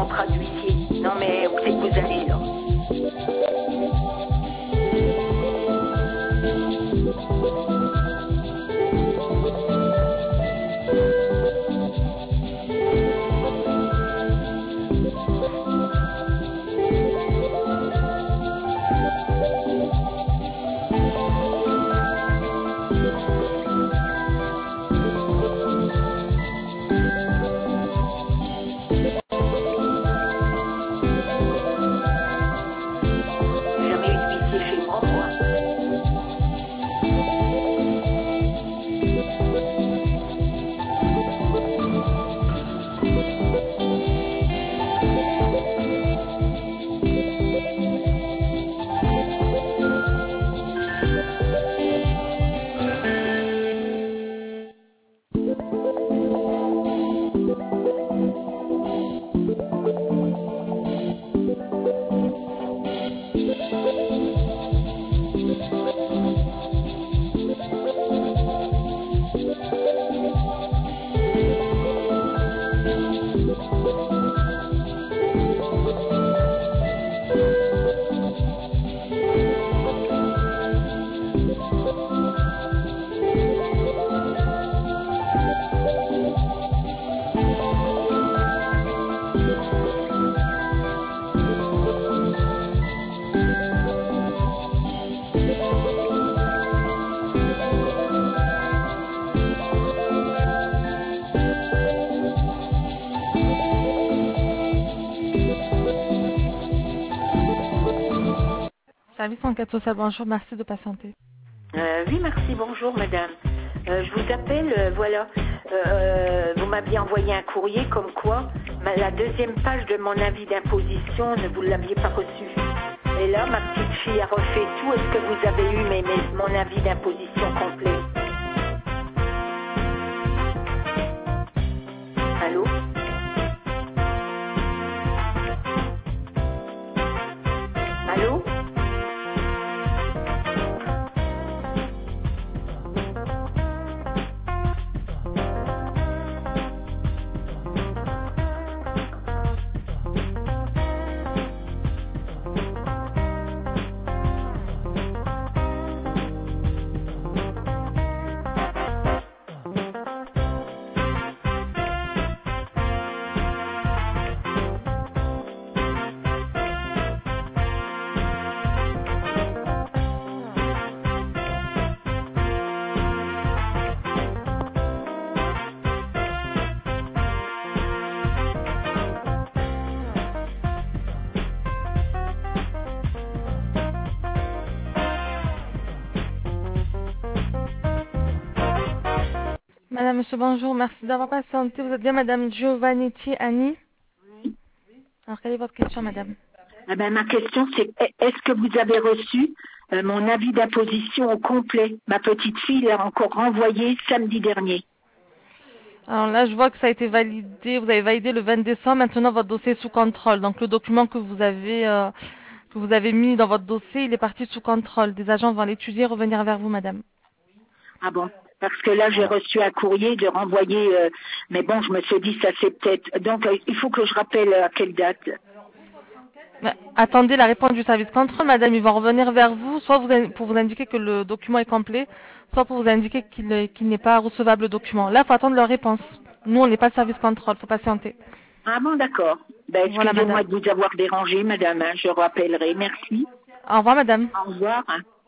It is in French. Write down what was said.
contrat d'huissier. Non mais où c'est que vous allez là? Service enquête sociale, bonjour, merci de patienter. Oui, merci, bonjour madame. Je vous appelle, voilà, vous m'aviez envoyé un courrier comme quoi la deuxième page de mon avis d'imposition, vous ne l'aviez pas reçu. Et là, ma petite fille a refait tout. Est-ce que vous avez eu mon avis d'imposition complet? Allô? Allô? Madame, monsieur, bonjour, merci d'avoir patienté. Vous êtes bien Madame Giovannetti Annie? Oui. Alors, quelle est votre question, madame? Ma question, c'est est-ce que vous avez reçu mon avis d'imposition au complet? Ma petite fille l'a encore renvoyé samedi dernier. Alors là, je vois que ça a été validé. Vous avez validé le 20 décembre. Maintenant, votre dossier est sous contrôle. Donc, le document que vous avez mis dans votre dossier, il est parti sous contrôle. Des agents vont l'étudier et revenir vers vous, madame. Ah bon? Parce que là, j'ai reçu un courrier de renvoyer, mais bon, je me suis dit, ça c'est peut-être... Donc, il faut que je rappelle à quelle date? Mais attendez la réponse du service contrôle, madame. Ils vont revenir vers vous, soit pour vous indiquer que le document est complet, soit pour vous indiquer qu'il n'est pas recevable le document. Là, il faut attendre leur réponse. Nous, on n'est pas service contrôle, il faut patienter. Ah bon, d'accord. Voilà, Excusez-moi madame. de vous avoir dérangé, madame. Je rappellerai. Merci. Au revoir, madame. Au revoir.